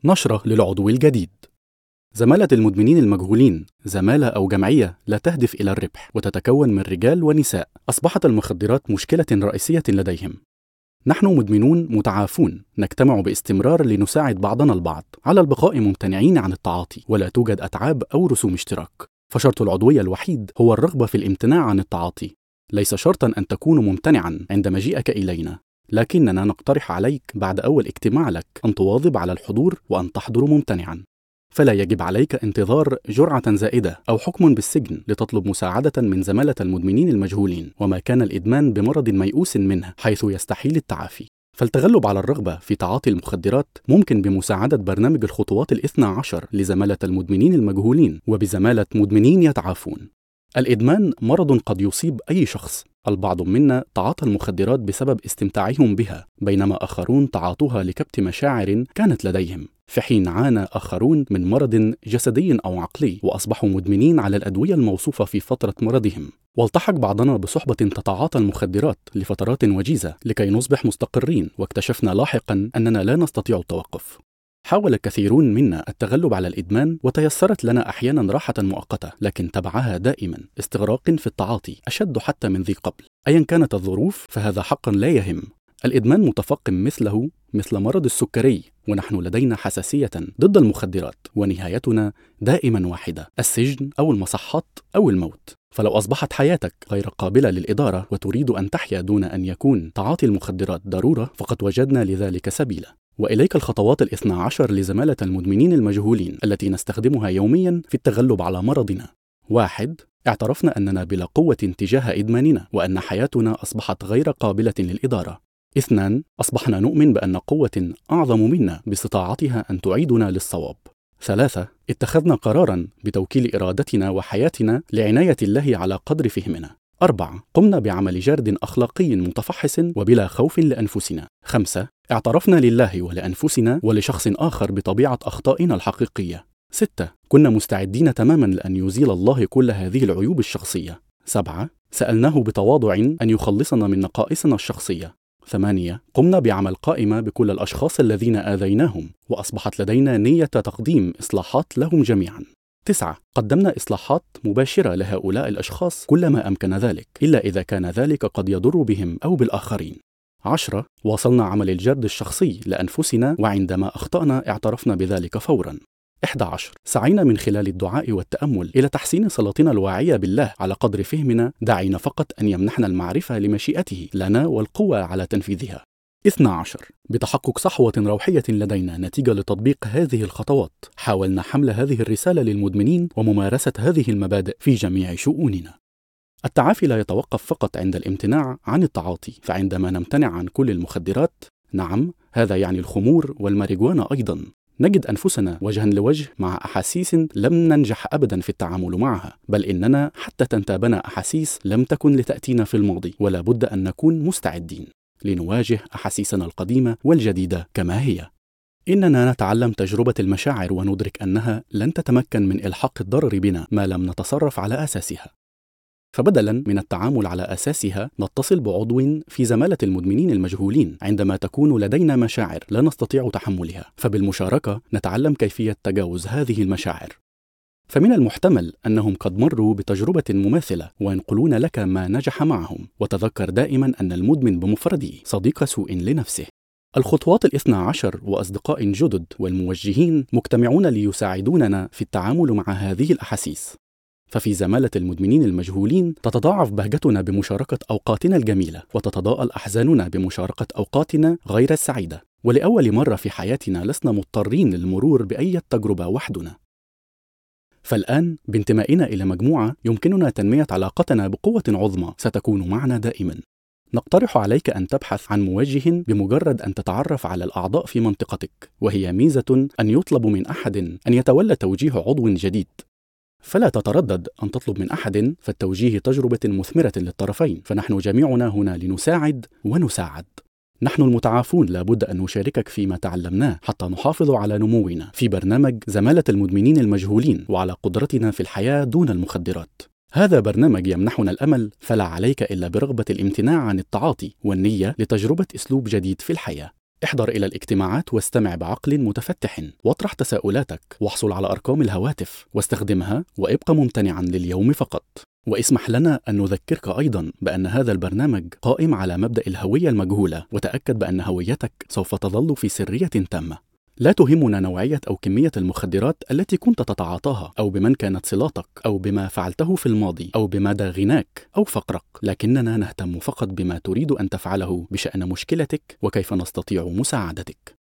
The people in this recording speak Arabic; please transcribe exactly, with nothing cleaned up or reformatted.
نشرة للعضو الجديد. زمالة المدمنين المجهولين زمالة أو جمعية لا تهدف إلى الربح، وتتكون من رجال ونساء. أصبحت المخدرات مشكلة رئيسية لديهم. نحن مدمنون متعافون نجتمع باستمرار لنساعد بعضنا البعض على البقاء ممتنعين عن التعاطي، ولا توجد أتعاب أو رسوم اشتراك. فشرط العضوية الوحيد هو الرغبة في الامتناع عن التعاطي. ليس شرطا أن تكون ممتنعا عند مجيئك إلينا، لكننا نقترح عليك بعد أول اجتماع لك أن تواظب على الحضور وأن تحضر ممتنعا. فلا يجب عليك انتظار جرعة زائدة أو حكم بالسجن لتطلب مساعدة من زمالة المدمنين المجهولين، وما كان الإدمان بمرض ميؤوس منه حيث يستحيل التعافي. فالتغلب على الرغبة في تعاطي المخدرات ممكن بمساعدة برنامج الخطوات الاثنى عشر لزمالة المدمنين المجهولين وبزمالة مدمنين يتعافون. الإدمان مرض قد يصيب أي شخص. البعض منا تعاطى المخدرات بسبب استمتاعهم بها، بينما آخرون تعاطوها لكبت مشاعر كانت لديهم، في حين عانى آخرون من مرض جسدي أو عقلي وأصبحوا مدمنين على الأدوية الموصوفة في فترة مرضهم. والتحق بعضنا بصحبة تتعاطى المخدرات لفترات وجيزة لكي نصبح مستقرين، واكتشفنا لاحقا أننا لا نستطيع التوقف. حاول كثيرون منا التغلب على الإدمان، وتيسرت لنا أحيانا راحة مؤقتة، لكن تبعها دائما استغراق في التعاطي أشد حتى من ذي قبل. أيا كانت الظروف فهذا حقا لا يهم. الإدمان متفاقم مثله مثل مرض السكري، ونحن لدينا حساسية ضد المخدرات، ونهايتنا دائما واحدة: السجن أو المصحات أو الموت. فلو أصبحت حياتك غير قابلة للإدارة وتريد أن تحيا دون أن يكون تعاطي المخدرات ضرورة، فقد وجدنا لذلك سبيلا. وإليك الخطوات الاثنى عشر لزمالة المدمنين المجهولين التي نستخدمها يوميا في التغلب على مرضنا. واحد، اعترفنا أننا بلا قوة تجاه إدماننا، وأن حياتنا أصبحت غير قابلة للإدارة. اثنان، أصبحنا نؤمن بأن قوة أعظم منا باستطاعتها أن تعيدنا للصواب. ثلاثة، اتخذنا قرارا بتوكيل إرادتنا وحياتنا لعناية الله على قدر فهمنا. أربعة، قمنا بعمل جرد أخلاقي متفحص وبلا خوف لأنفسنا. خمسة، اعترفنا لله ولأنفسنا ولشخص آخر بطبيعة أخطائنا الحقيقية. ستة، كنا مستعدين تماما لأن يزيل الله كل هذه العيوب الشخصية. سبعة، سألناه بتواضع أن يخلصنا من نقائصنا الشخصية. ثمانية، قمنا بعمل قائمة بكل الأشخاص الذين آذيناهم، وأصبحت لدينا نية تقديم إصلاحات لهم جميعا. تسعة، قدمنا إصلاحات مباشرة لهؤلاء الأشخاص كلما أمكن ذلك، إلا إذا كان ذلك قد يضر بهم أو بالآخرين. عشرة، واصلنا عمل الجرد الشخصي لأنفسنا، وعندما أخطأنا اعترفنا بذلك فورا. إحدى عشر، سعينا من خلال الدعاء والتأمل إلى تحسين صلتنا الواعية بالله على قدر فهمنا، داعين فقط أن يمنحنا المعرفة لمشيئته لنا والقوة على تنفيذها. اثنى عشر، بتحقق صحوة روحية لدينا نتيجة لتطبيق هذه الخطوات، حاولنا حمل هذه الرسالة للمدمنين وممارسة هذه المبادئ في جميع شؤوننا. التعافي لا يتوقف فقط عند الامتناع عن التعاطي، فعندما نمتنع عن كل المخدرات، نعم هذا يعني الخمور والماريجوانا أيضا، نجد أنفسنا وجها لوجه مع أحاسيس لم ننجح أبدا في التعامل معها، بل إننا حتى تنتابنا أحاسيس لم تكن لتأتينا في الماضي، ولا بد أن نكون مستعدين لنواجه أحاسيسنا القديمة والجديدة كما هي. إننا نتعلم تجربة المشاعر وندرك أنها لن تتمكن من إلحاق الضرر بنا ما لم نتصرف على أساسها. فبدلا من التعامل على أساسها، نتصل بعضو في زمالة المدمنين المجهولين عندما تكون لدينا مشاعر لا نستطيع تحملها، فبالمشاركة نتعلم كيفية تجاوز هذه المشاعر. فمن المحتمل أنهم قد مروا بتجربة مماثلة وينقلون لك ما نجح معهم، وتذكر دائما أن المدمن بمفرده صديق سوء لنفسه. الخطوات الاثنى عشر وأصدقاء جدد والموجهين مجتمعون ليساعدوننا في التعامل مع هذه الأحاسيس. ففي زمالة المدمنين المجهولين تتضاعف بهجتنا بمشاركة أوقاتنا الجميلة، وتتضاءل أحزاننا بمشاركة أوقاتنا غير السعيدة. ولأول مرة في حياتنا لسنا مضطرين للمرور بأي تجربة وحدنا. فالآن بانتمائنا إلى مجموعة يمكننا تنمية علاقتنا بقوة عظمى ستكون معنا دائما. نقترح عليك أن تبحث عن موجه بمجرد أن تتعرف على الأعضاء في منطقتك، وهي ميزة أن يطلب من أحد أن يتولى توجيه عضو جديد. فلا تتردد أن تطلب من أحد، فالتوجيه تجربة مثمرة للطرفين، فنحن جميعنا هنا لنساعد ونساعد. نحن المتعافون لابد أن نشاركك فيما تعلمناه حتى نحافظ على نمونا في برنامج زمالة المدمنين المجهولين، وعلى قدرتنا في الحياة دون المخدرات. هذا برنامج يمنحنا الأمل، فلا عليك إلا برغبة الامتناع عن التعاطي والنية لتجربة أسلوب جديد في الحياة. احضر إلى الاجتماعات واستمع بعقل متفتح، واطرح تساؤلاتك، واحصل على أرقام الهواتف واستخدمها، وابق ممتنعا لليوم فقط. واسمح لنا أن نذكرك أيضا بأن هذا البرنامج قائم على مبدأ الهوية المجهولة، وتأكد بأن هويتك سوف تظل في سرية تامة. لا تهمنا نوعية أو كمية المخدرات التي كنت تتعاطاها، أو بمن كانت صلاتك، أو بما فعلته في الماضي، أو بمدى غناك أو فقرك، لكننا نهتم فقط بما تريد أن تفعله بشأن مشكلتك وكيف نستطيع مساعدتك.